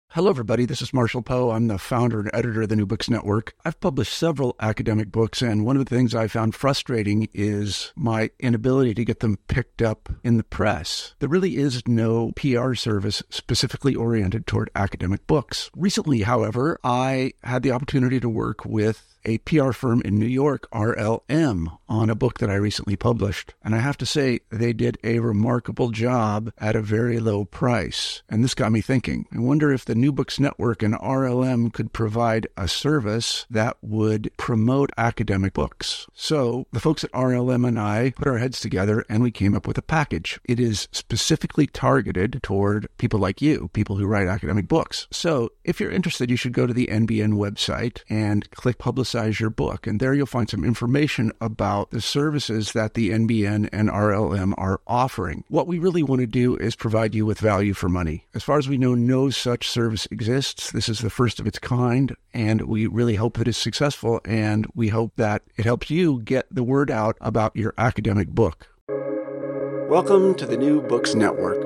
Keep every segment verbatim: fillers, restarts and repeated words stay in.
Hello, everybody. This is Marshall Poe. I'm the founder and editor of the New Books Network. I've published several academic books, and one of the things I found frustrating is my inability to get them picked up in the press. There really is no P R service specifically oriented toward academic books. Recently, however, I had the opportunity to work with a P R firm in New York, R L M, on a book that I recently published. And I have to say, they did a remarkable job at a very low price. And this got me thinking. I wonder if the New Books Network and R L M could provide a service that would promote academic books. So the folks at R L M and I put our heads together and we came up with a package. It is specifically targeted toward people like you, people who write academic books. So if you're interested, you should go to the N B N website and click Publicize your book. And there you'll find some information about the services that the N B N and R L M are offering. What we really want to do is provide you with value for money. As far as we know, no such service exists. This is the first of its kind, and we really hope that it's successful, and we hope that it helps you get the word out about your academic book. Welcome to the New Books Network.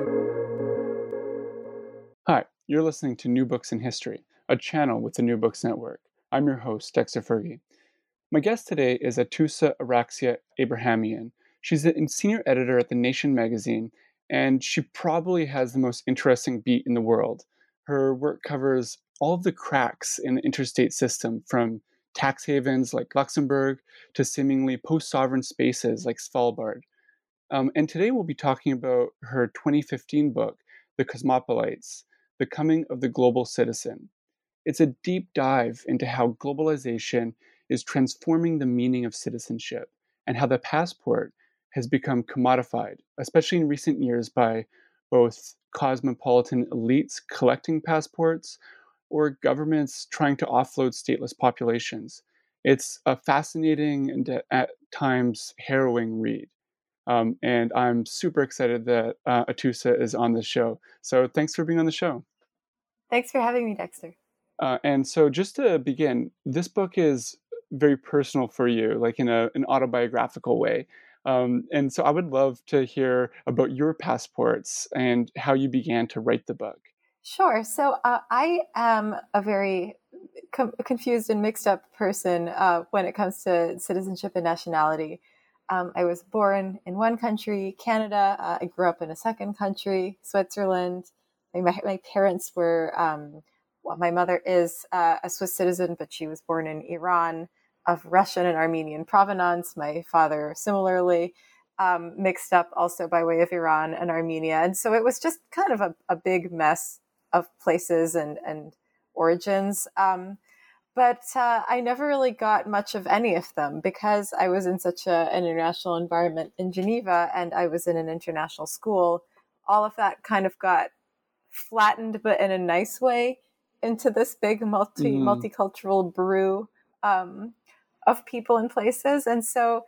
Hi, you're listening to New Books in History, a channel with the New Books Network. I'm your host, Dexter Fergie. My guest today is Atoosa Araxia Abrahamian. She's a senior editor at The Nation magazine, and she probably has the most interesting beat in the world. Her work covers all of the cracks in the interstate system, from tax havens like Luxembourg to seemingly post-sovereign spaces like Svalbard. Um, and today we'll be talking about her twenty fifteen book, The Cosmopolites: The Coming of the Global Citizen. It's a deep dive into how globalization is transforming the meaning of citizenship and how the passport has become commodified, especially in recent years, by both cosmopolitan elites collecting passports or governments trying to offload stateless populations. It's a fascinating and at times harrowing read. Um, and I'm super excited that uh, Atoosa is on this show. So thanks for being on the show. Thanks for having me, Dexter. Uh, and so just to begin, this book is very personal for you, like in a, an autobiographical way. Um, and so I would love to hear about your passports and how you began to write the book. Sure. So uh, I am a very com- confused and mixed up person uh, when it comes to citizenship and nationality. Um, I was born in one country, Canada. Uh, I grew up in a second country, Switzerland. My, my parents were... Um, Well, my mother is uh, a Swiss citizen, but she was born in Iran of Russian and Armenian provenance. My father, similarly, um, mixed up also by way of Iran and Armenia. And so it was just kind of a, a big mess of places and, and origins. Um, but uh, I never really got much of any of them because I was in such a, an international environment in Geneva and I was in an international school. All of that kind of got flattened, but in a nice way, into this big multi mm. multicultural brew um, of people and places. And so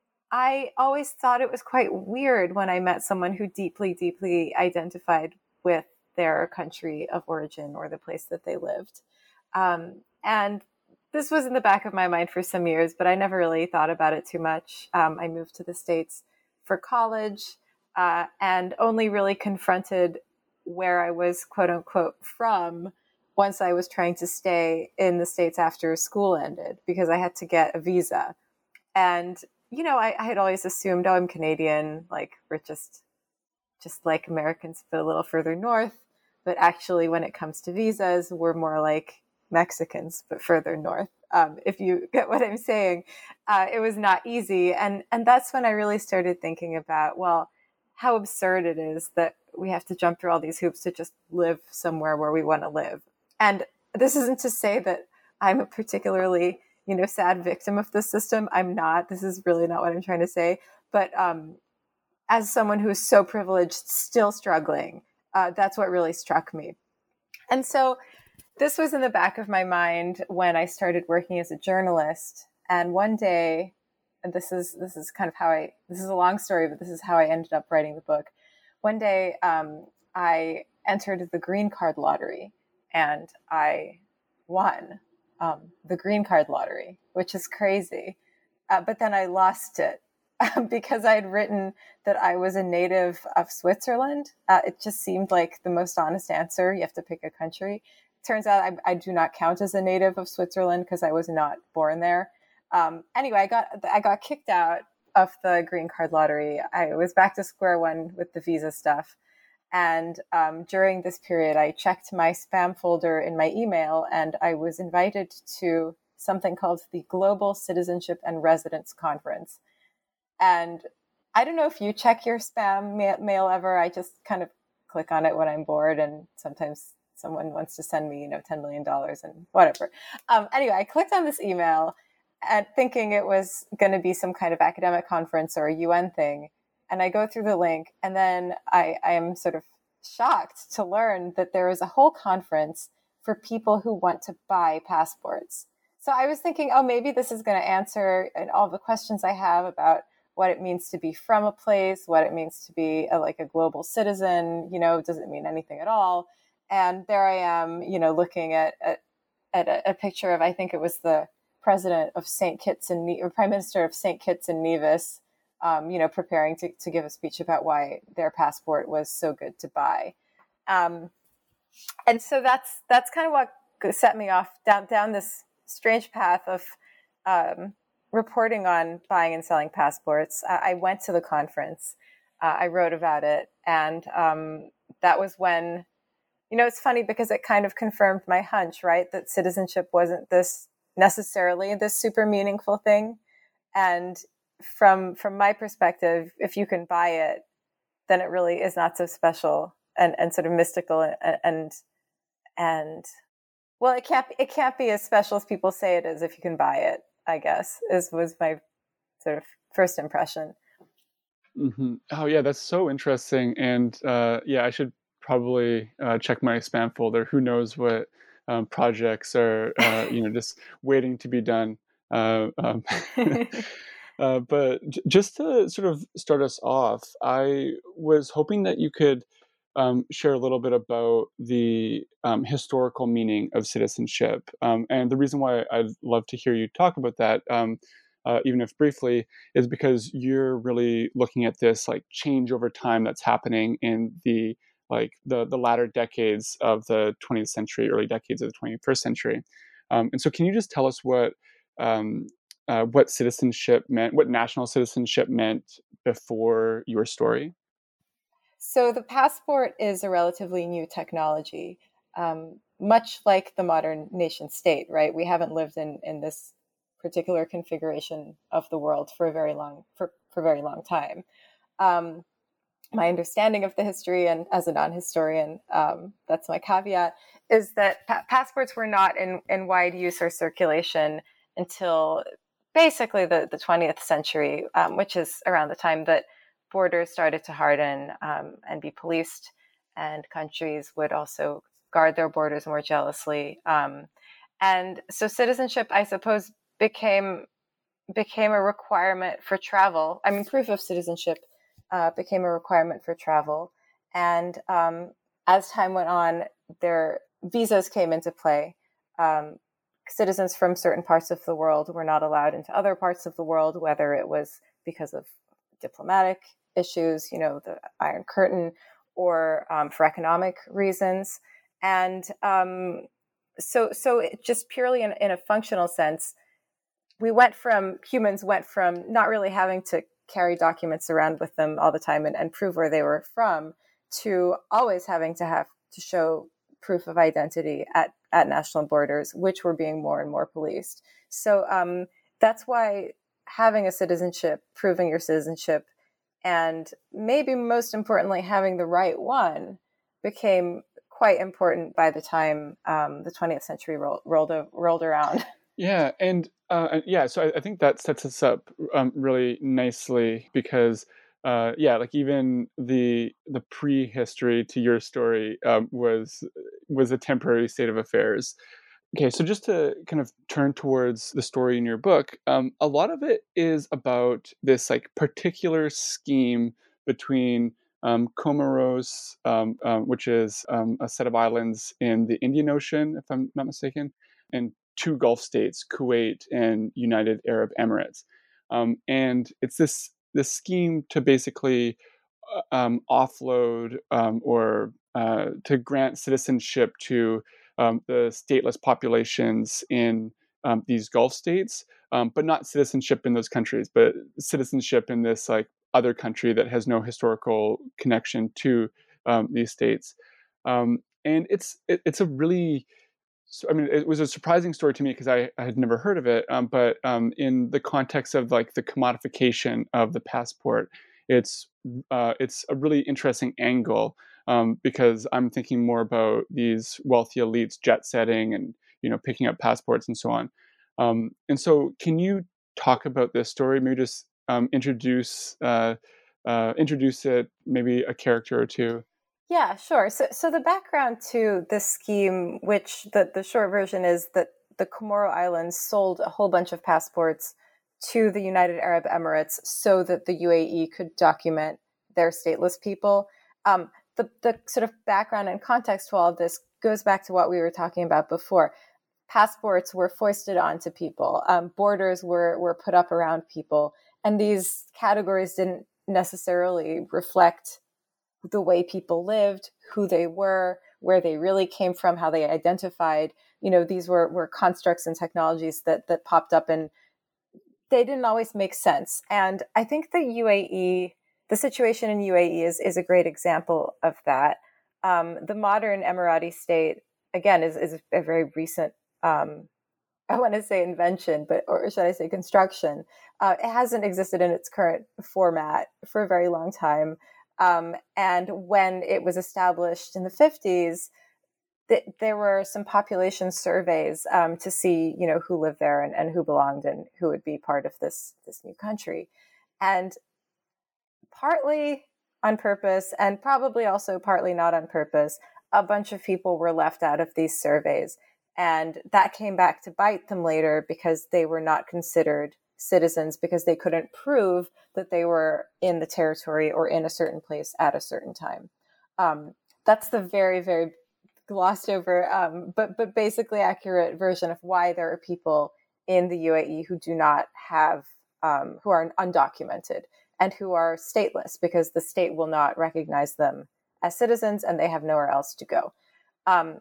I always thought it was quite weird when I met someone who deeply, deeply identified with their country of origin or the place that they lived. Um, and this was in the back of my mind for some years, but I never really thought about it too much. Um, I moved to the States for college uh, and only really confronted where I was, quote unquote, from once I was trying to stay in the States after school ended, because I had to get a visa. And, you know, I, I had always assumed, oh, I'm Canadian, like we're just, just like Americans, but a little further north. But actually, when it comes to visas, we're more like Mexicans, but further north. Um, if you get what I'm saying, uh, it was not easy. And, and that's when I really started thinking about, well, how absurd it is that we have to jump through all these hoops to just live somewhere where we want to live. And this isn't to say that I'm a particularly, you know, sad victim of this system. I'm not. This is really not what I'm trying to say. But um, as someone who's so privileged, still struggling, uh, that's what really struck me. And so this was in the back of my mind when I started working as a journalist. And one day, and this is this is kind of how I, this is a long story, but this is how I ended up writing the book. One day, um, I entered the green card lottery. And I won um, the green card lottery, which is crazy. Uh, but then I lost it because I had written that I was a native of Switzerland. Uh, it just seemed like the most honest answer. You have to pick a country. Turns out I, I do not count as a native of Switzerland because I was not born there. Um, anyway, I got I got kicked out of the green card lottery. I was back to square one with the visa stuff. And um, during this period, I checked my spam folder in my email, and I was invited to something called the Global Citizenship and Residence Conference. And I don't know if you check your spam ma- mail ever. I just kind of click on it when I'm bored, and sometimes someone wants to send me, you know, ten million dollars and whatever. Um, anyway, I clicked on this email and thinking it was going to be some kind of academic conference or a U N thing. And I go through the link, and then I, I am sort of shocked to learn that there is a whole conference for people who want to buy passports. So I was thinking, oh, maybe this is going to answer all the questions I have about what it means to be from a place, what it means to be a, like a global citizen, you know, does it mean anything at all? And there I am, you know, looking at, at, at a, a picture of, I think it was the president of Saint Kitts and Ne- or prime minister of Saint Kitts and Nevis, um, you know, preparing to, to give a speech about why their passport was so good to buy. Um, and so that's, that's kind of what set me off down, down this strange path of, um, reporting on buying and selling passports. I, I went to the conference. Uh, I wrote about it. And um, that was when, you know, it's funny because it kind of confirmed my hunch, right? That citizenship wasn't this necessarily this super meaningful thing. And from from my perspective, if you can buy it, then it really is not so special and, and sort of mystical and, and, and well, it can't, it can't be as special as people say it is if you can buy it, I guess, is was my sort of first impression. Mm-hmm. Oh, yeah, that's so interesting. And uh, yeah, I should probably uh, check my spam folder. Who knows what um, projects are, uh, you know, just waiting to be done. Uh, um, uh, but j- just to sort of start us off, I was hoping that you could um, share a little bit about the um, historical meaning of citizenship. Um, and the reason why I'd love to hear you talk about that, um, uh, even if briefly, is because you're really looking at this like change over time that's happening in the like the the latter decades of the twentieth century, early decades of the twenty-first century. Um, and so, can you just tell us what um, uh, what citizenship meant, what national citizenship meant before your story? So the passport is a relatively new technology, um, much like the modern nation state, right? We haven't lived in, in this particular configuration of the world for a very long for, for a very long time. Um, my understanding of the history, and as a non-historian, um, that's my caveat, is that pa- passports were not in, in wide use or circulation until basically the, the twentieth century, um, which is around the time that borders started to harden um, and be policed, and countries would also guard their borders more jealously. Um, and so citizenship, I suppose, became became a requirement for travel. I mean, proof of citizenship uh, became a requirement for travel. And um, as time went on, their visas came into play. Um, citizens from certain parts of the world were not allowed into other parts of the world, whether it was because of diplomatic issues, you know, the Iron Curtain, or um, for economic reasons. And um, so, so it just purely in, in a functional sense, we went from humans went from not really having to carry documents around with them all the time and, and prove where they were from to always having to have to show proof of identity at, at national borders, which were being more and more policed. So um, that's why having a citizenship, proving your citizenship, and maybe most importantly, having the right one became quite important by the time um, the twentieth century rolled, rolled, rolled around. Yeah, and uh, yeah, so I, I think that sets us up um, really nicely because, uh, yeah, like even the the prehistory to your story um, was was a temporary state of affairs. Okay, so just to kind of turn towards the story in your book, um, a lot of it is about this like particular scheme between um, Comoros, um, um, which is um, a set of islands in the Indian Ocean, if I'm not mistaken, and two Gulf states, Kuwait and United Arab Emirates. Um, and it's this this scheme to basically uh, um, offload um, or uh, to grant citizenship to um, the stateless populations in um, these Gulf states, um, but not citizenship in those countries, but citizenship in this like other country that has no historical connection to um, these states. Um, and it's it, it's a really so, I mean, it was a surprising story to me because I, I had never heard of it. Um, but um, in the context of like the commodification of the passport, it's uh, it's a really interesting angle um, because I'm thinking more about these wealthy elites jet setting and you know picking up passports and so on. Um, and so, can you talk about this story? Maybe just um, introduce uh, uh, introduce it, maybe a character or two. Yeah, sure. So, so the background to this scheme, which the, the short version is that the Comoro Islands sold a whole bunch of passports to the United Arab Emirates so that the U A E could document their stateless people. Um, the, the sort of background and context to all of this goes back to what we were talking about before. Passports were foisted onto people. Um, borders were, were put up around people. And these categories didn't necessarily reflect the way people lived, who they were, where they really came from, how they identified. You know, these were, were constructs and technologies that that popped up, and they didn't always make sense. And I think the U A E, the situation in U A E is, is a great example of that. Um, the modern Emirati state, again, is, is a very recent, um, I want to say invention, but or should I say construction. Uh, it hasn't existed in its current format for a very long time. Um, and when it was established in the fifties, th- there were some population surveys um, to see, you know, who lived there and, and who belonged and who would be part of this this new country. And partly on purpose, and probably also partly not on purpose, a bunch of people were left out of these surveys. And that came back to bite them later because they were not considered citizens because they couldn't prove that they were in the territory or in a certain place at a certain time. Um, that's the very, very glossed over, um, but but basically accurate version of why there are people in the U A E who do not have, um, who are undocumented and who are stateless because the state will not recognize them as citizens and they have nowhere else to go. Um,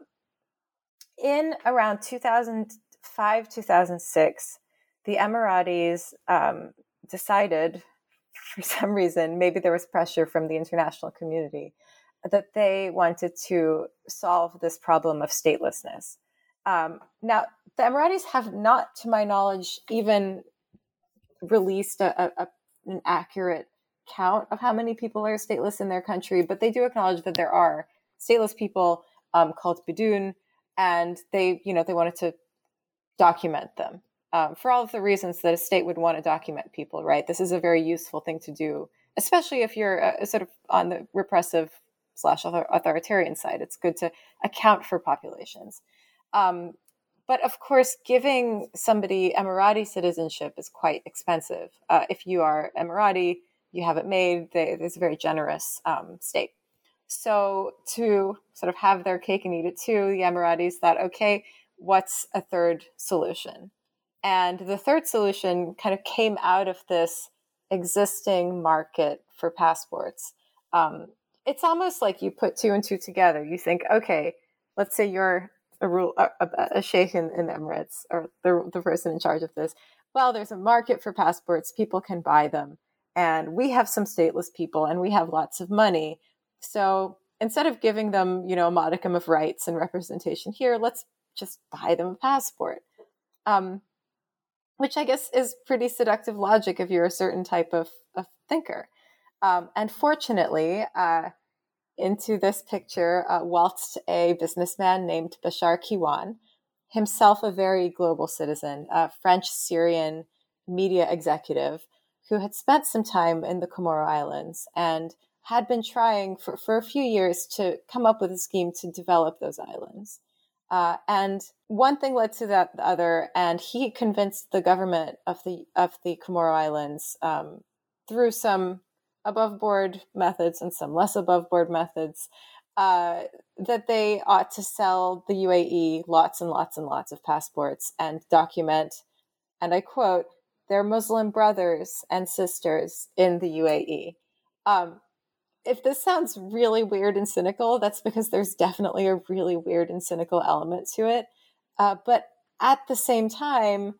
in around two thousand five, two thousand six, the Emiratis um, decided, for some reason, maybe there was pressure from the international community, that they wanted to solve this problem of statelessness. Um, now, the Emiratis have not, to my knowledge, even released a, a, an accurate count of how many people are stateless in their country, but they do acknowledge that there are stateless people um, called Bidun, and they, you know, they wanted to document them. Um, for all of the reasons that a state would want to document people, right? This is a very useful thing to do, especially if you're uh, sort of on the repressive slash authoritarian side. It's good to account for populations. Um, but of course, giving somebody Emirati citizenship is quite expensive. Uh, if you are Emirati, you have it made, they, there's a very generous um, state. So to sort of have their cake and eat it too, the Emiratis thought, okay, what's a third solution? And the third solution kind of came out of this existing market for passports. Um, it's almost like you put two and two together. You think, okay, let's say you're a, rule, a, a sheikh in, in the Emirates, or the, the person in charge of this. Well, there's a market for passports. People can buy them. And we have some stateless people, and we have lots of money. So instead of giving them, you know, a modicum of rights and representation here, let's just buy them a passport. Um, which I guess is pretty seductive logic if you're a certain type of, of thinker. Um, and fortunately, uh, into this picture uh, waltzed a businessman named Bashar Kiwan, himself a very global citizen, a French-Syrian media executive who had spent some time in the Comoro Islands and had been trying for, for a few years to come up with a scheme to develop those islands. Uh, and one thing led to that the other, and he convinced the government of the of the Comoro Islands um, through some above board methods and some less above board methods uh, that they ought to sell the U A E lots and lots and lots of passports and document, and I quote, their Muslim brothers and sisters in the U A E. Um, if this sounds really weird and cynical, that's because there's definitely a really weird and cynical element to it. Uh, but at the same time,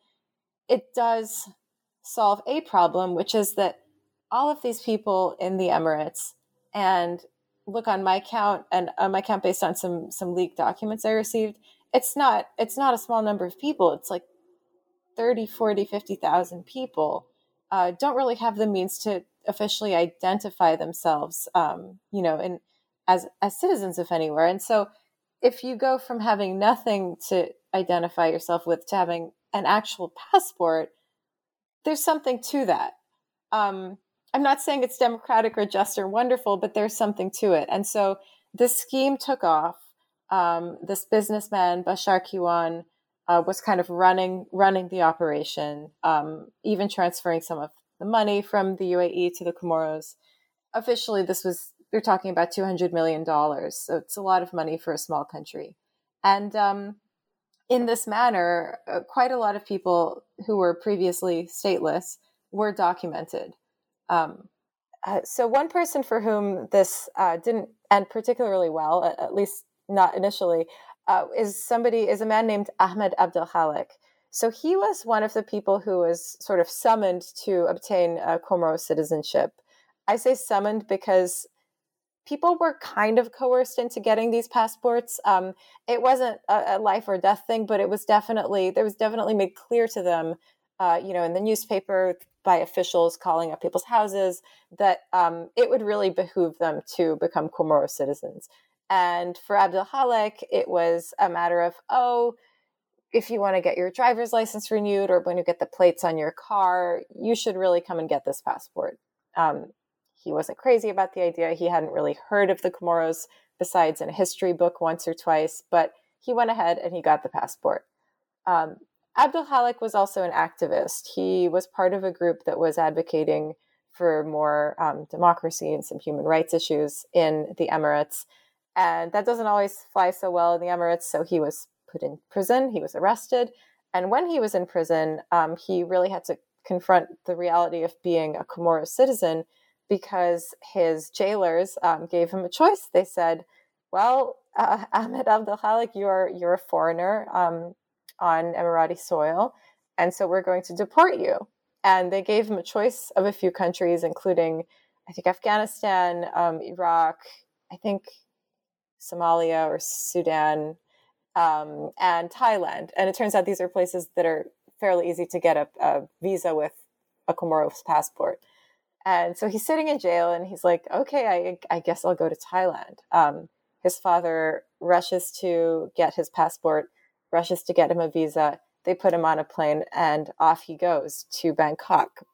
it does solve a problem, which is that all of these people in the Emirates, and look on my count and on my count based on some some leaked documents I received, it's not it's not a small number of people. It's like thirty, forty, fifty thousand people uh, don't really have the means to officially identify themselves, um, you know, in, as, as citizens of anywhere. And so if you go from having nothing to identify yourself with to having an actual passport, there's something to that. Um, I'm not saying it's democratic or just or wonderful, but there's something to it. And so this scheme took off. Um, this businessman, Bashar Kiwan, uh, was kind of running running the operation, um, even transferring some of the money from the U A E to the Comoros. Officially, this was, they're talking about two hundred million dollars. So it's a lot of money for a small country. And um, in this manner, uh, quite a lot of people who were previously stateless were documented. Um, uh, so one person for whom this uh, didn't end particularly well, at, at least not initially, uh, is somebody, is a man named Ahmed Abdelkhalik. So he was one of the people who was sort of summoned to obtain uh, Comoro citizenship. I say summoned because people were kind of coerced into getting these passports. Um, it wasn't a, a life or death thing, but it was definitely, there was definitely made clear to them, uh, you know, in the newspaper by officials calling up people's houses, that um, it would really behoove them to become Comoro citizens. And for Abdelkhalik, it was a matter of, oh, if you want to get your driver's license renewed or when you get the plates on your car, you should really come and get this passport. Um, he wasn't crazy about the idea. He hadn't really heard of the Comoros besides in a history book once or twice, but he went ahead and he got the passport. Um, Abdelkhalik was also an activist. He was part of a group that was advocating for more um, democracy and some human rights issues in the Emirates. And that doesn't always fly so well in the Emirates, so he was put in prison, he was arrested, and when he was in prison, um, he really had to confront the reality of being a Comoro citizen because his jailers um, gave him a choice. They said, well, uh, Ahmed Abdelkhalik, you're, you're a foreigner um, on Emirati soil, and so we're going to deport you. And they gave him a choice of a few countries, including, I think, Afghanistan, um, Iraq, I think Somalia or Sudan, Um, and Thailand. And it turns out these are places that are fairly easy to get a, a visa with a Comoros passport. And so he's sitting in jail and he's like, okay, I, I guess I'll go to Thailand. Um, his father rushes to get his passport, rushes to get him a visa. They put him on a plane and off he goes to Bangkok,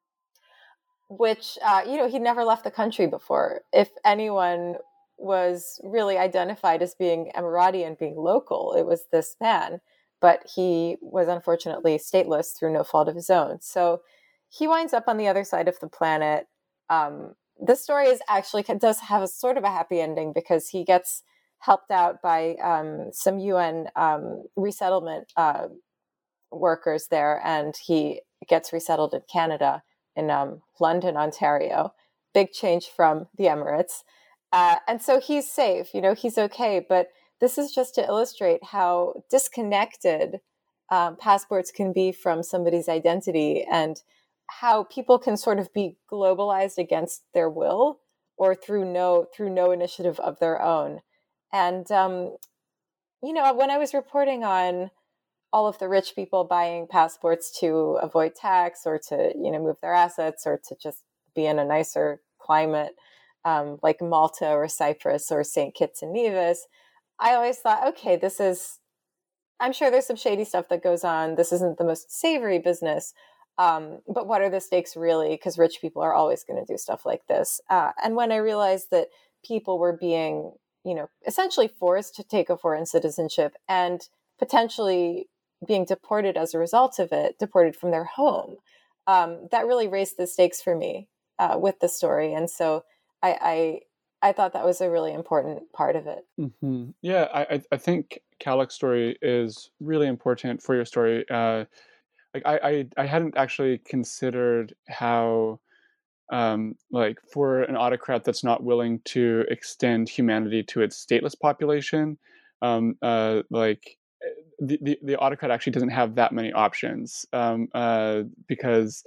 which, uh, you know, he'd never left the country before. If anyone was really identified as being Emirati and being local, it was this man, but he was unfortunately stateless through no fault of his own. So he winds up on the other side of the planet. Um, this story is actually does have a sort of a happy ending because he gets helped out by um, some U N um, resettlement uh, workers there, and he gets resettled in Canada, in um, London, Ontario. Big change from the Emirates. Uh, and so he's safe, you know, he's okay. But this is just to illustrate how disconnected um, passports can be from somebody's identity and how people can sort of be globalized against their will or through no through no initiative of their own. And, um, you know, when I was reporting on all of the rich people buying passports to avoid tax or to, you know, move their assets or to just be in a nicer climate, Um, like Malta or Cyprus or Saint Kitts and Nevis, I always thought, okay, this is, I'm sure there's some shady stuff that goes on. This isn't the most savory business. Um, but what are the stakes really? Because rich people are always going to do stuff like this. Uh, and when I realized that people were being, you know, essentially forced to take a foreign citizenship and potentially being deported as a result of it, deported from their home, um, that really raised the stakes for me uh, with the story. And so I, I I thought that was a really important part of it. Mm-hmm. Yeah, I I think Khalik's story is really important for your story. Uh, like I, I I hadn't actually considered how um, like for an autocrat that's not willing to extend humanity to its stateless population, um, uh, like the, the the autocrat actually doesn't have that many options um, uh, because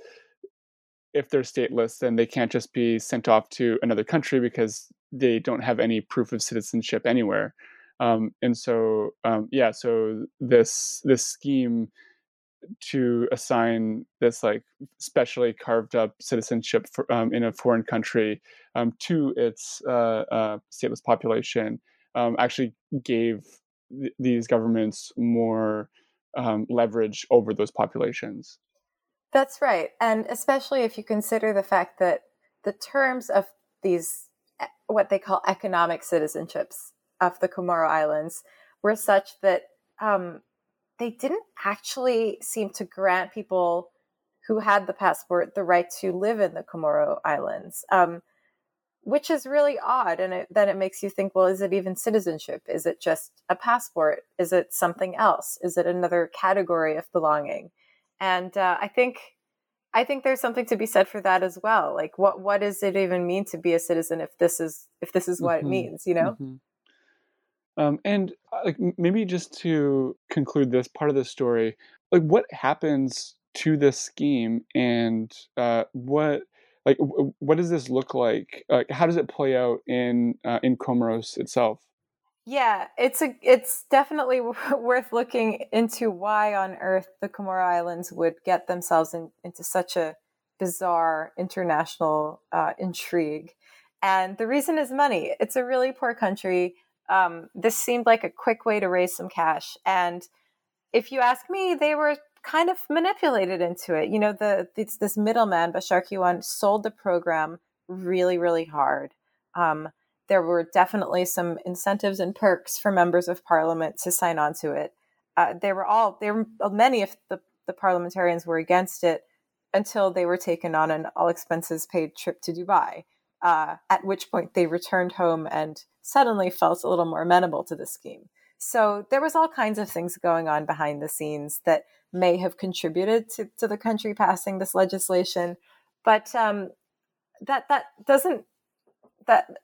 if they're stateless, then they can't just be sent off to another country because they don't have any proof of citizenship anywhere. Um, and so, um, yeah, so this this scheme to assign this like specially carved up citizenship for, um, in a foreign country um, to its uh, uh, stateless population um, actually gave th- these governments more um, leverage over those populations. That's right. And especially if you consider the fact that the terms of these, e- what they call economic citizenships of the Comoro Islands, were such that um, they didn't actually seem to grant people who had the passport the right to live in the Comoro Islands, um, which is really odd. And it, then it makes you think, well, is it even citizenship? Is it just a passport? Is it something else? Is it another category of belonging? And uh, I think I think there's something to be said for that as well. Like, what what does it even mean to be a citizen if this is if this is what it Mm-hmm. means? You know. Mm-hmm. Um, and uh, like m- maybe just to conclude this part of the story, like what happens to this scheme, and uh, what like w- what does this look like? Like how does it play out in uh, in Comoros itself? Yeah, it's a it's definitely worth looking into why on earth the Comoro Islands would get themselves in, into such a bizarre international uh, intrigue. And the reason is money. It's a really poor country. Um, this seemed like a quick way to raise some cash. And if you ask me, they were kind of manipulated into it. You know, the it's this middleman, Bashar Kiwan, sold the program really, really hard. Um, there were definitely some incentives and perks for members of parliament to sign on to it. Uh, they were all there were many of the, the parliamentarians were against it until they were taken on an all expenses paid trip to Dubai. Uh, at which point they returned home and suddenly felt a little more amenable to the scheme. So there was all kinds of things going on behind the scenes that may have contributed to, to the country passing this legislation, but um, that that doesn't that.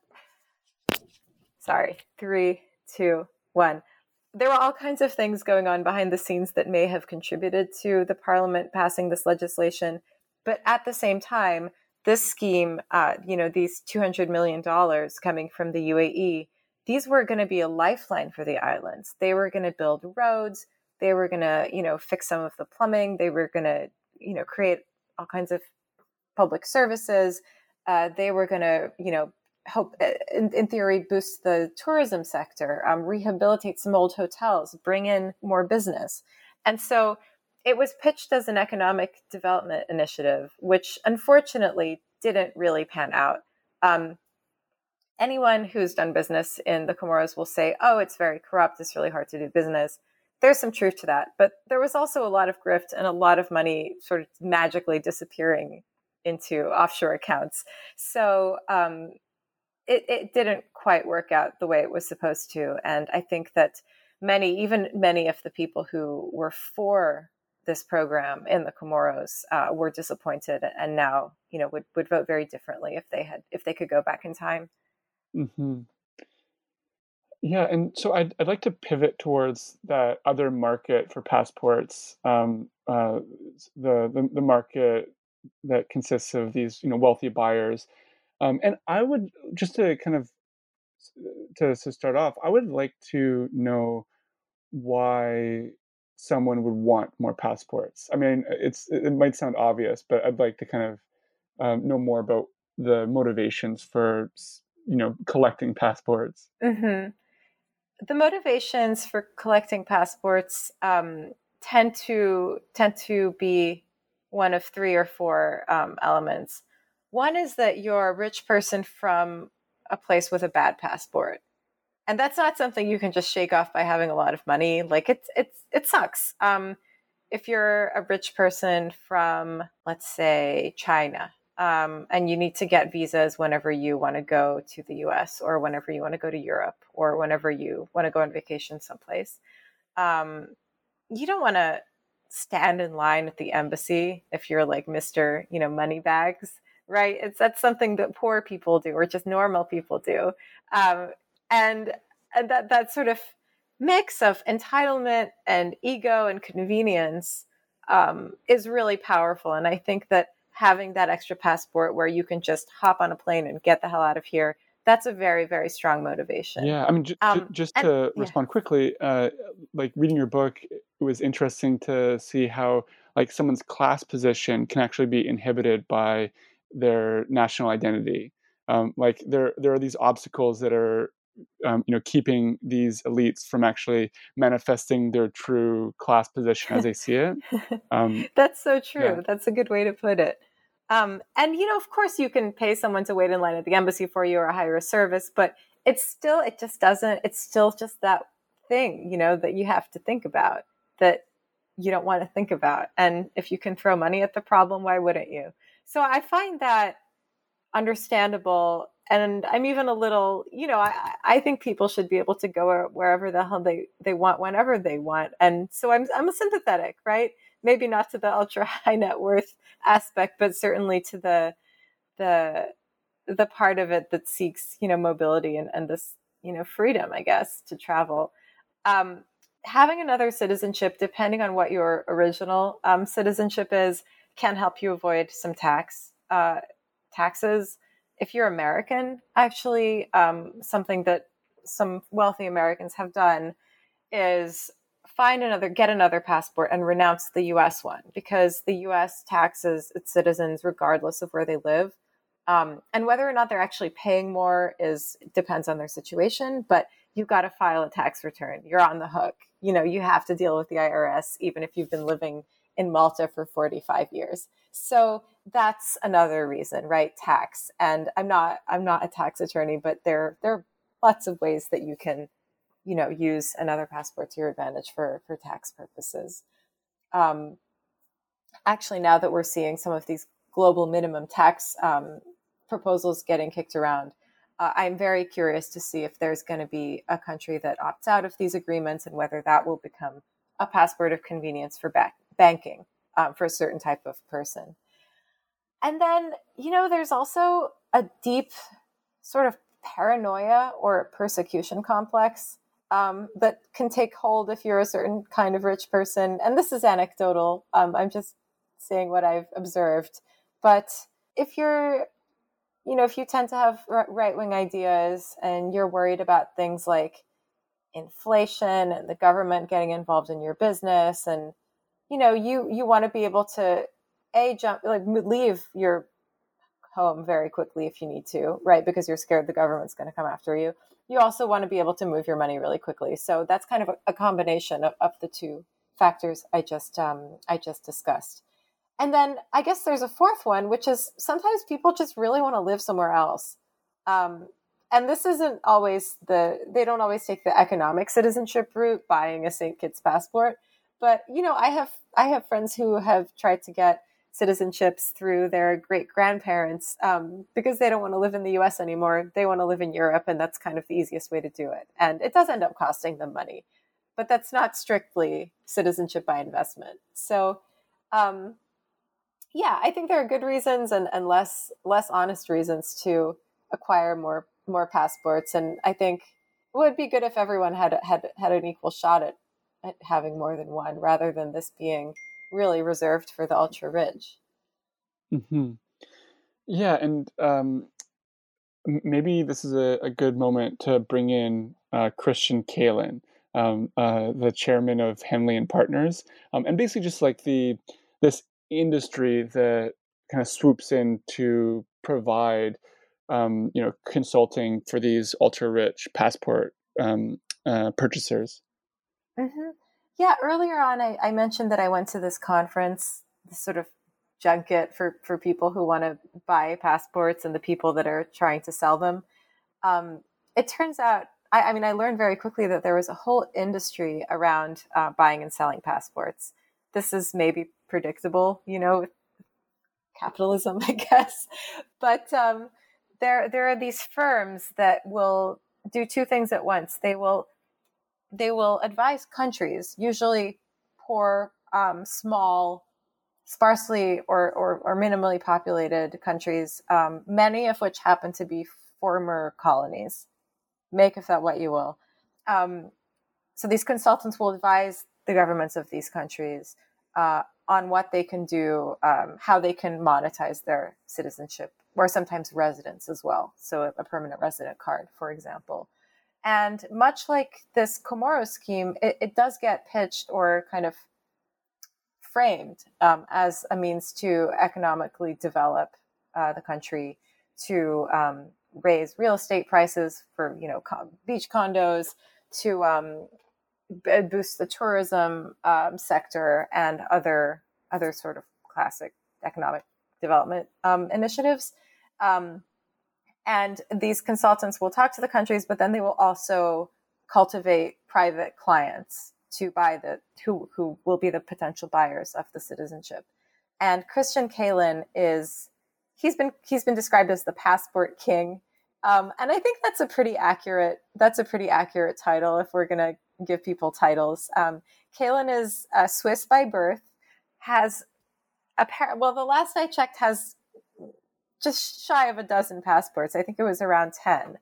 Sorry, three, two, one. There were all kinds of things going on behind the scenes that may have contributed to the parliament passing this legislation, but at the same time, this scheme, uh, you know, these two hundred million dollars coming from the U A E, these were going to be a lifeline for the islands. They were going to build roads. They were going to, you know, fix some of the plumbing. They were going to, you know, create all kinds of public services. Uh, they were going to, you know, hope, in, in theory, boost the tourism sector, um, rehabilitate some old hotels, bring in more business. And so it was pitched as an economic development initiative, which unfortunately didn't really pan out. Um, anyone who's done business in the Comoros will say, oh, it's very corrupt. It's really hard to do business. There's some truth to that. But there was also a lot of grift and a lot of money sort of magically disappearing into offshore accounts. So um, it, it didn't quite work out the way it was supposed to. And I think that many, even many of the people who were for this program in the Comoros uh, were disappointed and now, you know, would, would vote very differently if they had, if they could go back in time. Mm-hmm. Yeah, and so I'd I'd like to pivot towards that other market for passports, um, uh, the, the the market that consists of these you know wealthy buyers, um, and I would just to kind of to to start off, I would like to know why someone would want more passports. I mean, it's it might sound obvious, but I'd like to kind of um, know more about the motivations for you know collecting passports. Mm-hmm. The motivations for collecting passports um, tend to tend to be one of three or four um, elements. One is that you're a rich person from a place with a bad passport, and that's not something you can just shake off by having a lot of money. Like it's it's it sucks. Um, if you're a rich person from, let's say, China, um, and you need to get visas whenever you want to go to the U S or whenever you want to go to Europe or whenever you want to go on vacation someplace, um, you don't want to stand in line at the embassy if you're like Mister, you know, Moneybags, right? It's that's something that poor people do or just normal people do. Um, and, and that, that sort of mix of entitlement and ego and convenience um, is really powerful. And I think that having that extra passport where you can just hop on a plane and get the hell out of here, that's a very, very strong motivation. Yeah, I mean, j- j- Um, just and to yeah. respond quickly, uh, like reading your book, it was interesting to see how like someone's class position can actually be inhibited by their national identity. Um, like there, there are these obstacles that are, um, you know, keeping these elites from actually manifesting their true class position as they see it. Um, That's so yeah. true. That's a good way to put it. Um, and, you know, of course, you can pay someone to wait in line at the embassy for you or hire a service, but it's still, it just doesn't, it's still just that thing, you know, that you have to think about that you don't want to think about. And if you can throw money at the problem, why wouldn't you? So I find that understandable. And I'm even a little, you know, I, I think people should be able to go wherever the hell they, they want, whenever they want. And so I'm, I'm sympathetic, right? Maybe not to the ultra high net worth aspect, but certainly to the, the, the part of it that seeks, you know, mobility and, and this, you know, freedom, I guess, to travel. Um, having another citizenship, depending on what your original um, citizenship is, can help you avoid some tax, uh, taxes. If you're American, actually, um, something that some wealthy Americans have done is find another, get another passport and renounce the U S one, because the U S taxes its citizens regardless of where they live. Um, and whether or not they're actually paying more is depends on their situation, but you've got to file a tax return. You're on the hook. You know, you have to deal with the I R S, even if you've been living in Malta for forty-five years. So that's another reason, right? Tax. And I'm not, I'm not a tax attorney, but there, there are lots of ways that you can, you know, use another passport to your advantage for, for tax purposes. Um, actually, now that we're seeing some of these global minimum tax um, proposals getting kicked around, uh, I'm very curious to see if there's going to be a country that opts out of these agreements and whether that will become a passport of convenience for ba- banking um, for a certain type of person. And then, you know, there's also a deep sort of paranoia or persecution complex um, that can take hold if you're a certain kind of rich person. And this is anecdotal. Um, I'm just saying what I've observed. But if you're, you know, if you tend to have right-wing ideas and you're worried about things like inflation and the government getting involved in your business, and, you know, you, you want to be able to, A, jump, like leave your home very quickly if you need to, right? Because you're scared the government's going to come after you. You also want to be able to move your money really quickly. So that's kind of a, a combination of, of the two factors I just um, I just discussed. And then I guess there's a fourth one, which is sometimes people just really want to live somewhere else. Um, and this isn't always the, they don't always take the economic citizenship route, buying a Saint Kitts passport. But, you know, I have, I have friends who have tried to get citizenships through their great grandparents um, because they don't want to live in the U S anymore. They want to live in Europe, and that's kind of the easiest way to do it. And it does end up costing them money, but that's not strictly citizenship by investment. So, um, yeah, I think there are good reasons and, and less less honest reasons to acquire more more passports. And I think it would be good if everyone had had had an equal shot at, at having more than one, rather than this being really reserved for the ultra rich. Mm-hmm. Yeah, and um, maybe this is a, a good moment to bring in uh, Christian Kalin, um, uh, the chairman of Henley and Partners, um, and basically just like the this industry that kind of swoops in to provide, um, you know, consulting for these ultra rich passport um, uh, purchasers. Mm-hmm. Yeah, earlier on, I, I mentioned that I went to this conference, this sort of junket for, for people who want to buy passports and the people that are trying to sell them. Um, it turns out, I, I mean, I learned very quickly that there was a whole industry around uh, buying and selling passports. This is maybe predictable, you know, with capitalism, I guess. But um, there, there are these firms that will do two things at once. They will They will advise countries, usually poor um, small, sparsely or, or, or minimally populated countries, um, many of which happen to be former colonies. Make of that what you will. Um, so these consultants will advise the governments of these countries uh, on what they can do, um, how they can monetize their citizenship, or sometimes residence as well. So a permanent resident card, for example. And much like this Comoros scheme, it, it does get pitched or kind of framed um, as a means to economically develop uh, the country, to um, raise real estate prices for, you know, co- beach condos, to um, b- boost the tourism um, sector and other other sort of classic economic development um, initiatives. Um, and these consultants will talk to the countries, but then they will also cultivate private clients to buy the who who will be the potential buyers of the citizenship. And Christian Kalin is he's been he's been described as the passport king, um, and I think that's a pretty accurate that's a pretty accurate title if we're going to give people titles. Um, Kalin is uh, Swiss by birth, has a par- well the last I checked has just shy of a dozen passports. I think it was around ten,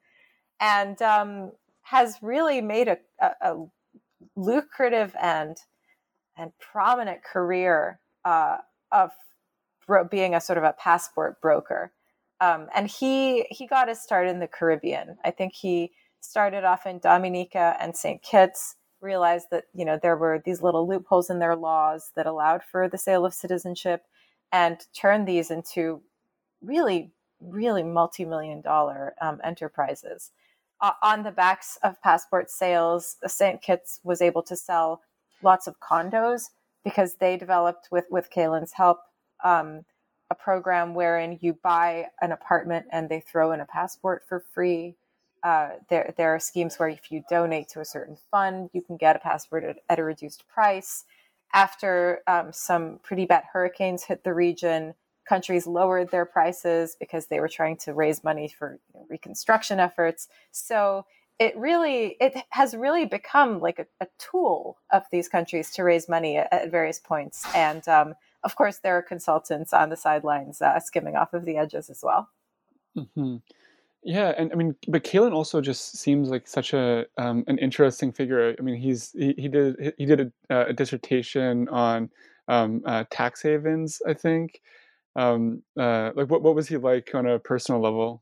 and um, has really made a, a, a lucrative and and prominent career uh, of bro- being a sort of a passport broker. Um, and he he got his start in the Caribbean. I think he started off in Dominica and Saint Kitts, realized that, you know, there were these little loopholes in their laws that allowed for the sale of citizenship, and turned these into really, really multi-million dollar um, enterprises. Uh, on the backs of passport sales, Saint Kitts was able to sell lots of condos because they developed, with, with Kalin's help, um, a program wherein you buy an apartment and they throw in a passport for free. Uh, there, there are schemes where if you donate to a certain fund, you can get a passport at, at a reduced price. After um, some pretty bad hurricanes hit the region, countries lowered their prices because they were trying to raise money for, you know, reconstruction efforts. So it really, it has really become like a, a tool of these countries to raise money at, at various points. And um, of course, there are consultants on the sidelines uh, skimming off of the edges as well. Mm-hmm. Yeah, and I mean, but Kalin also just seems like such a um, an interesting figure. I mean, he's he, he did he did a, a dissertation on um, uh, tax havens, I think. Um, uh, like, what what was he like on a personal level?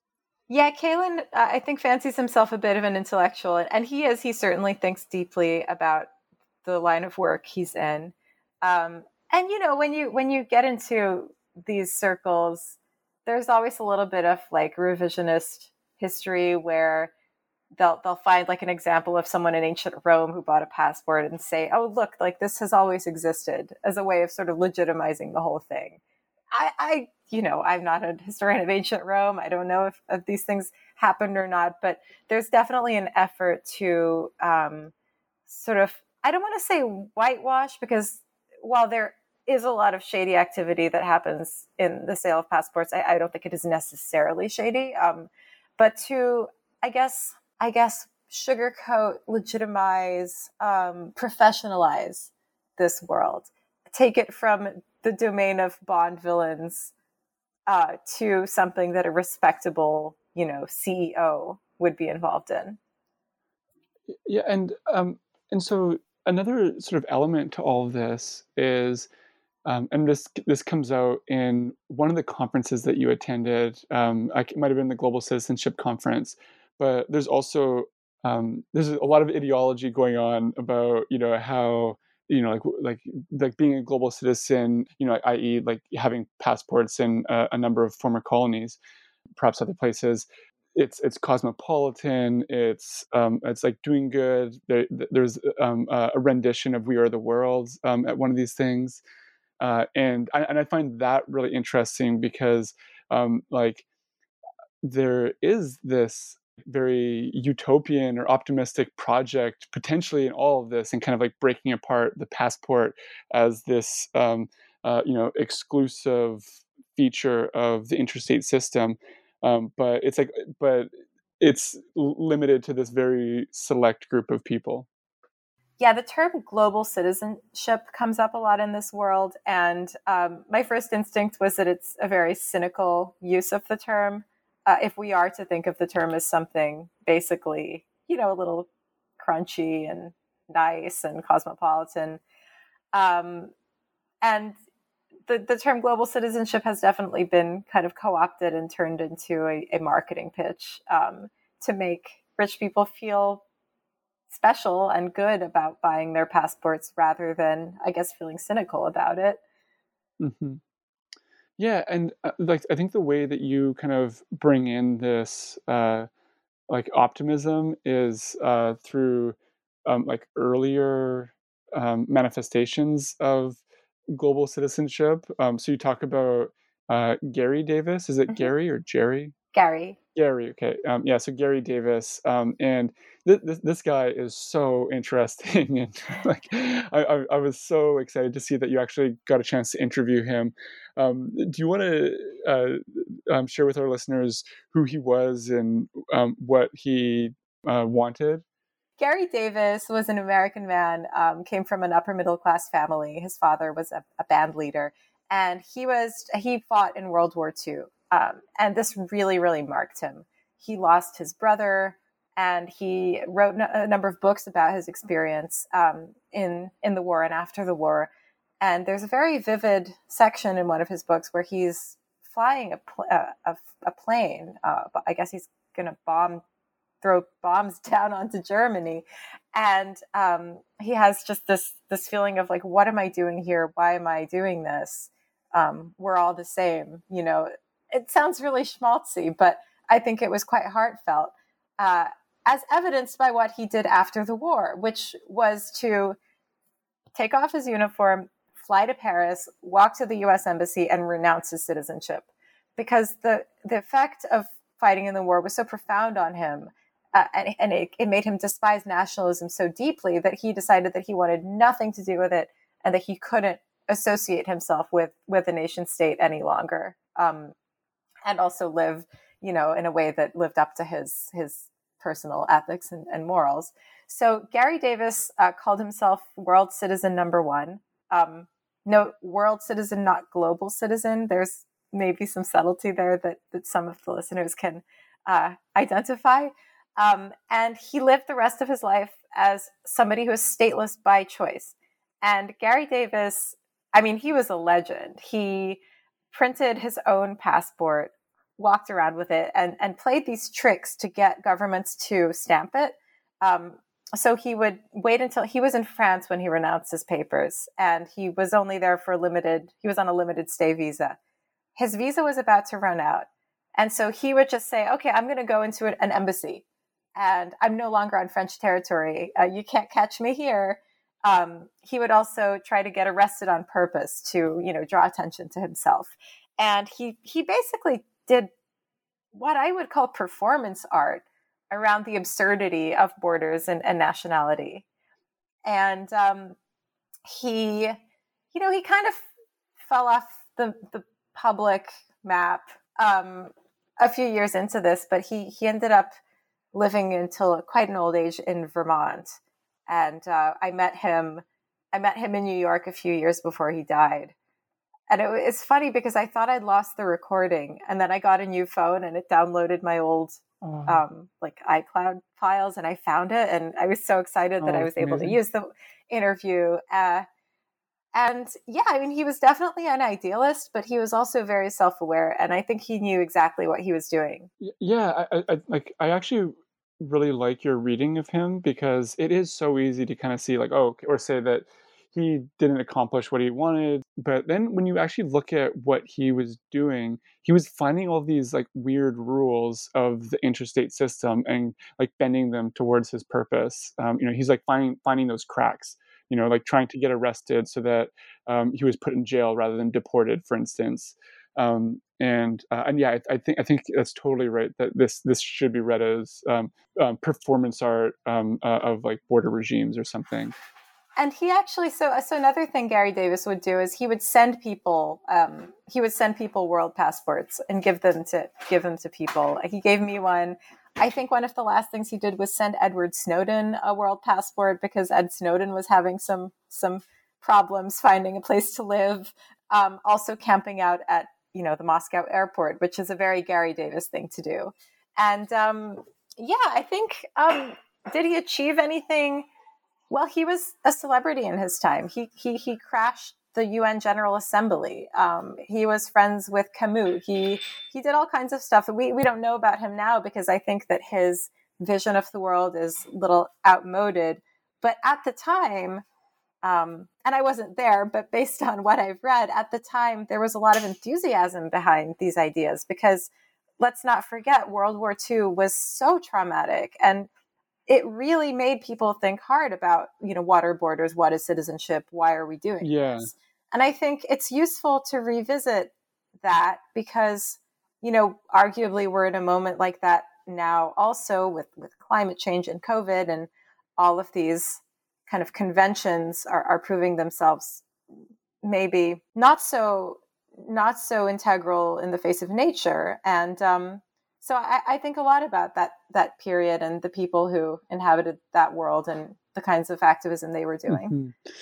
Yeah, Kalin, uh, I think, fancies himself a bit of an intellectual, and he is. He certainly thinks deeply about the line of work he's in. Um, and you know, when you when you get into these circles, there's always a little bit of like revisionist history where they'll they'll find like an example of someone in ancient Rome who bought a passport and say, "Oh, look, like this has always existed," as a way of sort of legitimizing the whole thing. I, I, you know, I'm not a historian of ancient Rome. I don't know if, if these things happened or not, but there's definitely an effort to um, sort of, I don't want to say whitewash, because while there is a lot of shady activity that happens in the sale of passports, I, I don't think it is necessarily shady. Um, but to, I guess, I guess, sugarcoat, legitimize, um, professionalize this world, take it from the domain of Bond villains uh, to something that a respectable, you know, C E O would be involved in. Yeah, and um, and so another sort of element to all of this is, um, and this this comes out in one of the conferences that you attended. Um, I, it might have been the Global Citizenship Conference, but there's also um, there's a lot of ideology going on about, you know, how, you know, like like like being a global citizen, you know, that is, like having passports in a, a number of former colonies, perhaps other places. It's it's cosmopolitan. It's um, it's like doing good. There, there's um, a rendition of "We Are the World" um, at one of these things, uh, and I, and I find that really interesting because um, like there is this very utopian or optimistic project potentially in all of this, and kind of like breaking apart the passport as this um, uh, you know, exclusive feature of the interstate system. Um, but it's like, but it's limited to this very select group of people. yeah, the term global citizenship comes up a lot in this world. And um, my first instinct was that it's a very cynical use of the term. Uh, if we are to think of the term as something basically, you know, a little crunchy and nice and cosmopolitan. Um, and the, the term global citizenship has definitely been kind of co-opted and turned into a, a marketing pitch um, to make rich people feel special and good about buying their passports rather than, I guess, feeling cynical about it. Mm-hmm. Yeah, and uh, like I think the way that you kind of bring in this uh, like optimism is uh, through um, like earlier um, manifestations of global citizenship. Um, so you talk about uh, Gary Davis. Is it Mm-hmm. Gary or Jerry? Gary. Gary, okay. Um, yeah, so Gary Davis, um, and th- this this guy is so interesting, and like I, I, I was so excited to see that you actually got a chance to interview him. Um, do you want to uh, um, share with our listeners who he was and um, what he uh, wanted? Gary Davis was an American man, um, came from an upper middle class family. His father was a, a band leader, and he was he fought in World War Two. Um, and this really, really marked him. He lost his brother, and he wrote a number of books about his experience um, in in the war and after the war. And there's a very vivid section in one of his books where he's flying a pl- a, a, plane. Uh, I guess he's going to bomb, throw bombs down onto Germany, and um, he has just this this feeling of like, what am I doing here? Why am I doing this? Um, we're all the same, you know. It sounds really schmaltzy, but I think it was quite heartfelt, uh, as evidenced by what he did after the war, which was to take off his uniform, fly to Paris, walk to the U S embassy, and renounce his citizenship. Because the, the effect of fighting in the war was so profound on him, uh, and, and it, it made him despise nationalism so deeply that he decided that he wanted nothing to do with it and that he couldn't associate himself with, with the nation state any longer. Um, and also live, you know, in a way that lived up to his his personal ethics and, and morals. So Gary Davis uh, called himself world citizen number one. Um, no, world citizen, not global citizen. There's maybe some subtlety there that, that some of the listeners can uh, identify. Um, and he lived the rest of his life as somebody who was stateless by choice. And Gary Davis, I mean, he was a legend. He printed his own passport, walked around with it, and, and played these tricks to get governments to stamp it. Um, so he would wait until he was in France when he renounced his papers, and he was only there for a limited, he was on a limited stay visa. His visa was about to run out. And so he would just say, okay, I'm going to go into an embassy, and I'm no longer on French territory. Uh, you can't catch me here. Um, he would also try to get arrested on purpose to, you know, draw attention to himself. And he he basically did what I would call performance art around the absurdity of borders and, and nationality. And um, he, you know, he kind of fell off the, the public map um, a few years into this, but he he ended up living until quite an old age in Vermont. And uh, I met him, I met him in New York a few years before he died. And it, it's funny because I thought I'd lost the recording, and then I got a new phone and it downloaded my old oh. um, like iCloud files, and I found it, and I was so excited that oh, I was able amazing. to use the interview. Uh, and yeah, I mean, he was definitely an idealist, but he was also very self-aware, and I think he knew exactly what he was doing. Yeah, I, I like I actually really like your reading of him, because it is so easy to kind of see like, oh, or say that he didn't accomplish what he wanted. But then when you actually look at what he was doing, he was finding all these like weird rules of the interstate system and like bending them towards his purpose. Um, you know, he's like finding finding those cracks, you know, like trying to get arrested so that um, he was put in jail rather than deported, for instance. Um, and uh, and yeah, I, I think I think that's totally right, that this this should be read as um, um, performance art um, uh, of like border regimes or something. And he actually, so so another thing Gary Davis would do is he would send people, um, he would send people world passports and give them to give them to people. He gave me one. I think one of the last things he did was send Edward Snowden a world passport because Ed Snowden was having some some problems finding a place to live. Um, also camping out at, you know, the Moscow airport, which is a very Gary Davis thing to do. And um, yeah, I think, um, did he achieve anything? Well, he was a celebrity in his time. He he he crashed the U N General Assembly. Um, he was friends with Camus. He he did all kinds of stuff that we, we don't know about him now because I think that his vision of the world is a little outmoded. But at the time, um, and I wasn't there, but based on what I've read, at the time, there was a lot of enthusiasm behind these ideas because let's not forget, World War Two was so traumatic, and it really made people think hard about, you know, water borders, what is citizenship, why are we doing Yeah. this? And I think it's useful to revisit that because, you know, arguably we're in a moment like that now also with, with climate change and COVID, and all of these kind of conventions are, are proving themselves maybe not so not so integral in the face of nature. And um, so I, I think a lot about that that period and the people who inhabited that world and the kinds of activism they were doing. Mm-hmm.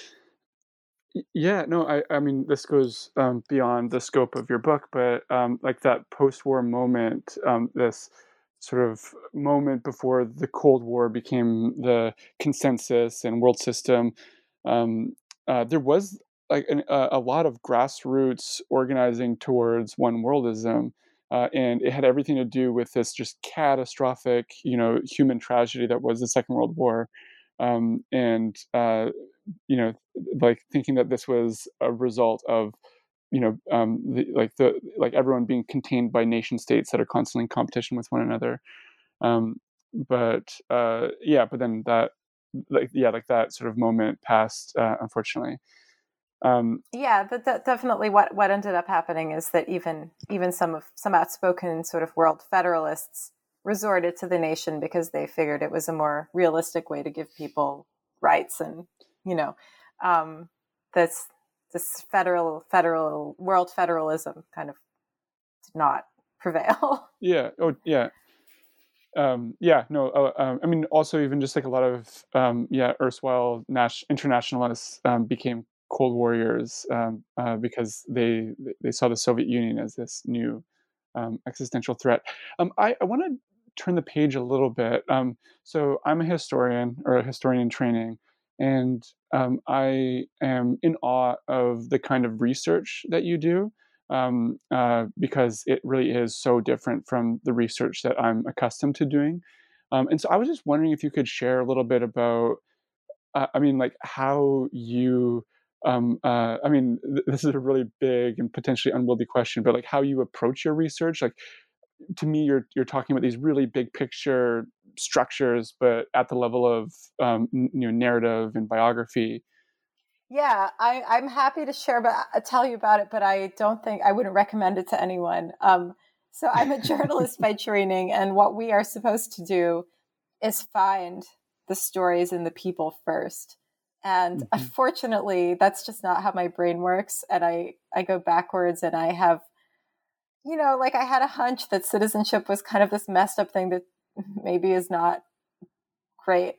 Yeah, no, I, I mean, this goes um, beyond the scope of your book, but um, like that post-war moment, um, this sort of moment before the Cold War became the consensus and world system, um, uh, there was like an, a, a lot of grassroots organizing towards one worldism. Uh, and it had everything to do with this just catastrophic, you know, human tragedy that was the Second World War. Um, and uh, you know, like thinking that this was a result of, you know, um, the, like the like everyone being contained by nation states that are constantly in competition with one another. Um, but uh, yeah, but then that, like yeah, like that sort of moment passed, uh, unfortunately. Um, yeah, that, that definitely what what ended up happening is that even even some of some outspoken sort of world federalists resorted to the nation because they figured it was a more realistic way to give people rights, and you know, um, this this federal federal world federalism kind of did not prevail. yeah. Oh, yeah. Um, yeah. No. Uh, um, I mean, also even just like a lot of um, yeah, erstwhile nas- internationalists um, became Cold Warriors um, uh, because they they saw the Soviet Union as this new um, existential threat. Um, I, I want to turn the page a little bit. Um, so I'm a historian or a historian in training, and um, I am in awe of the kind of research that you do um, uh, because it really is so different from the research that I'm accustomed to doing. Um, and so I was just wondering if you could share a little bit about, uh, I mean, like how you um uh I mean th- this is a really big and potentially unwieldy question, but like how you approach your research. Like to me, you're you're talking about these really big picture structures, but at the level of um, n- you know, narrative and biography. Yeah, I, I'm happy to share, but uh, tell you about it. But I don't think I wouldn't recommend it to anyone. Um, so I'm a journalist by training, and what we are supposed to do is find the stories and the people first. And Mm-hmm. unfortunately, that's just not how my brain works. And I I go backwards, and I have, you know, like I had a hunch that citizenship was kind of this messed up thing that maybe is not great,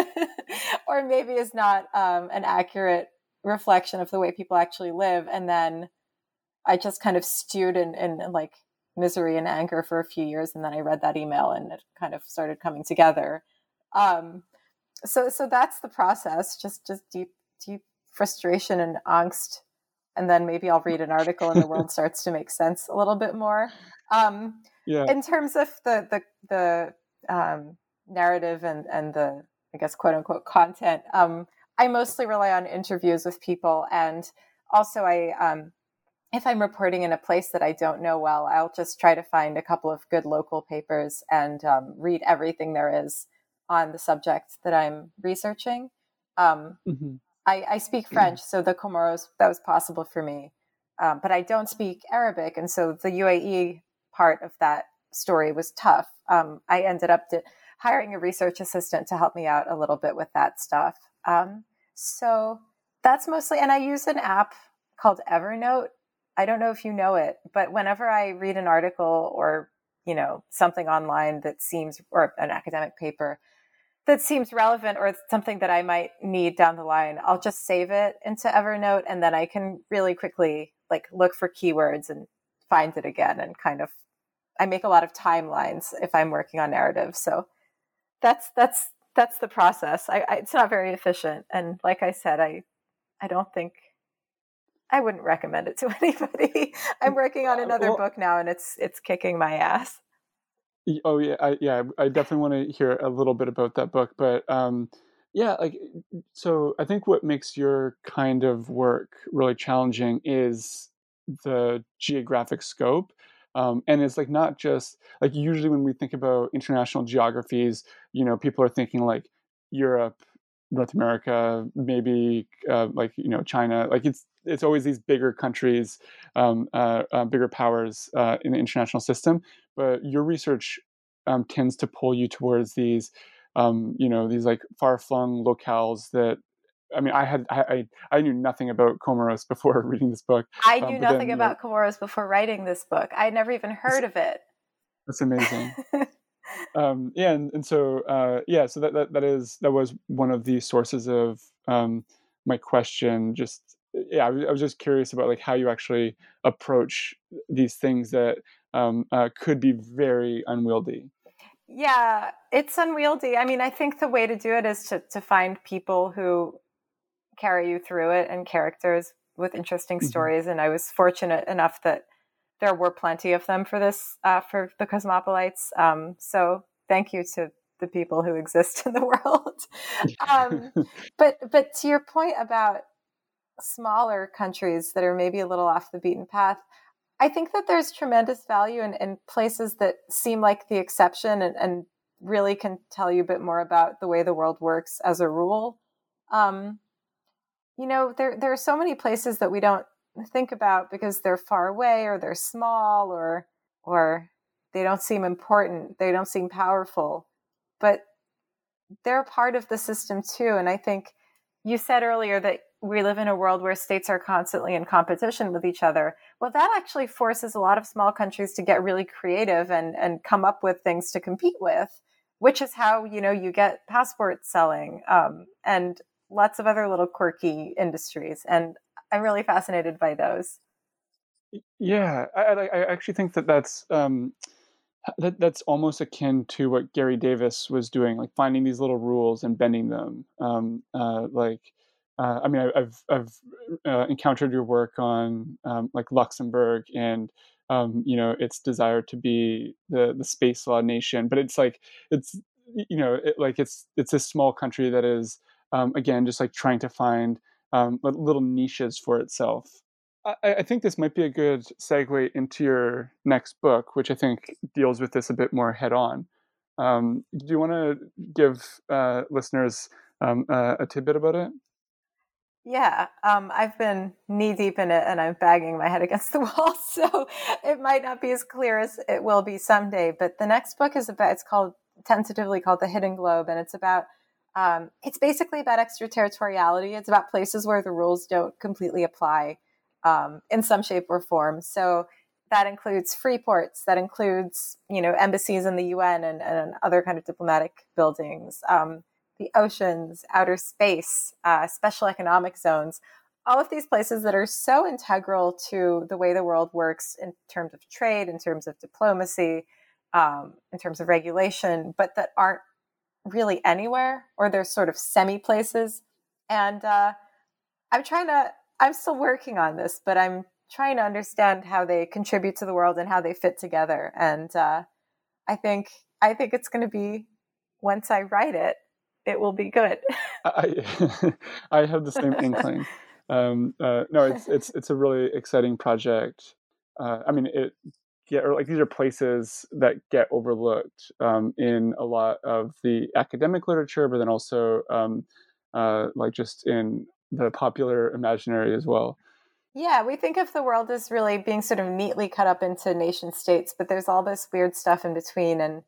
or maybe is not um, an accurate reflection of the way people actually live. And then I just kind of stewed in, in, in like misery and anger for a few years. And then I read that email and it kind of started coming together. Um, so, so that's the process, just, just deep, deep frustration and angst. And then maybe I'll read an article and the world starts to make sense a little bit more. Um, Yeah. in terms of the, the, the um, narrative and, and the, I guess, quote unquote content, um, I mostly rely on interviews with people. And also I, um, if I'm reporting in a place that I don't know well, I'll just try to find a couple of good local papers and um, read everything there is on the subject that I'm researching. Um, Mm-hmm. I, I speak French, so the Comoros, that was possible for me. Um, but I don't speak Arabic. And so the U A E part of that story was tough. Um, I ended up to, hiring a research assistant to help me out a little bit with that stuff. Um, so that's mostly, and I use an app called Evernote. I don't know if you know it, but whenever I read an article or you know, something online that seems, or an academic paper that seems relevant or something that I might need down the line, I'll just save it into Evernote, and then I can really quickly like look for keywords and find it again. And kind of, I make a lot of timelines if I'm working on narrative. So that's, that's, that's the process. I, I it's not very efficient. And like I said, I, I don't think I wouldn't recommend it to anybody. I'm working on another well, book now, and it's, it's kicking my ass. Oh yeah, I, yeah, I definitely want to hear a little bit about that book, but um, yeah, like so, I think what makes your kind of work really challenging is the geographic scope, um, and it's like not just like usually when we think about international geographies, you know, people are thinking like Europe, North America, maybe uh, like you know China, like it's it's always these bigger countries, um, uh, uh, bigger powers uh, in the international system. But your research um, tends to pull you towards these, um, you know, these like far-flung locales that. I mean, I had I I I knew nothing about Comoros before reading this book, I um, knew but nothing then you know, about Comoros before writing this book. I had never even it's, heard of it. it's amazing. Um, yeah, and, and so uh, yeah, so that, that that is that was one of the sources of um, my question. Just yeah, I was, I was just curious about like how you actually approach these things that um, uh, could be very unwieldy. Yeah, it's unwieldy. I mean, I think the way to do it is to, to find people who carry you through it and characters with interesting Mhm. stories. And I was fortunate enough that there were plenty of them for this, uh, for the Cosmopolites. Um, so thank you to the people who exist in the world. um, but, but to your point about smaller countries that are maybe a little off the beaten path, I think that there's tremendous value in, in places that seem like the exception and, and really can tell you a bit more about the way the world works as a rule. Um, you know, there there are so many places that we don't think about because they're far away or they're small or or they don't seem important, they don't seem powerful, but they're part of the system too. And I think you said earlier that we live in a world where states are constantly in competition with each other. Well, that actually forces a lot of small countries to get really creative and and come up with things to compete with, which is how, you know, you get passport selling, um, and lots of other little quirky industries. And I'm really fascinated by those. Yeah, I, I, I actually think that that's um, that that's almost akin to what Gary Davis was doing, like finding these little rules and bending them. Um, uh, like, uh, I mean, I, I've I've uh, encountered your work on um, like Luxembourg and um, you know its desire to be the the space law nation, but it's like it's you know it, like it's it's a small country that is um, again just like trying to find um, little niches for itself. I, I think this might be a good segue into your next book, which I think deals with this a bit more head on. Um, do you want to give uh, listeners um, uh, a tidbit about it? Yeah, um, I've been knee deep in it and I'm banging my head against the wall. So it might not be as clear as it will be someday. But the next book is about, it's called, tentatively called The Hidden Globe. And it's about, um, it's basically about extraterritoriality. It's about places where the rules don't completely apply um, in some shape or form. So that includes free ports, that includes, you know, embassies in the U N and, and other kind of diplomatic buildings. Um, the oceans, outer space, uh, special economic zones, all of these places that are so integral to the way the world works in terms of trade, in terms of diplomacy, um, in terms of regulation, but that aren't really anywhere, or they're sort of semi places. And uh, I'm trying to, I'm still working on this, but I'm trying to understand how they contribute to the world and how they fit together. And uh, I think, I think it's going to be, once I write it, it will be good. I I have the same inkling. Um, uh, no, it's it's it's a really exciting project. Uh, I mean, it get or like these are places that get overlooked um, in a lot of the academic literature, but then also um, uh, like just in the popular imaginary as well. Yeah, we think of the world as really being sort of neatly cut up into nation states, but there's all this weird stuff in between. And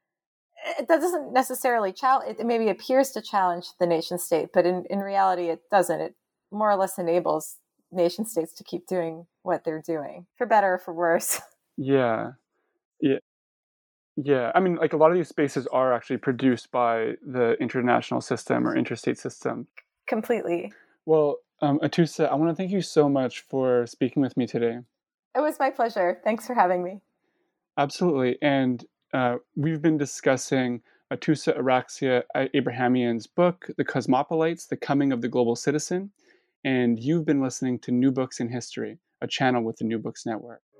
it that doesn't necessarily challenge, it maybe appears to challenge the nation state, but in, in reality, it doesn't. It more or less enables nation states to keep doing what they're doing, for better or for worse. Yeah, yeah. Yeah, I mean, like a lot of these spaces are actually produced by the international system or interstate system. Completely. Well, um, Atusa, I want to thank you so much for speaking with me today. It was my pleasure. Thanks for having me. Absolutely. And uh, we've been discussing Atusa Araxia Abrahamian's book, The Cosmopolites, The Coming of the Global Citizen. And you've been listening to New Books in History, a channel with the New Books Network.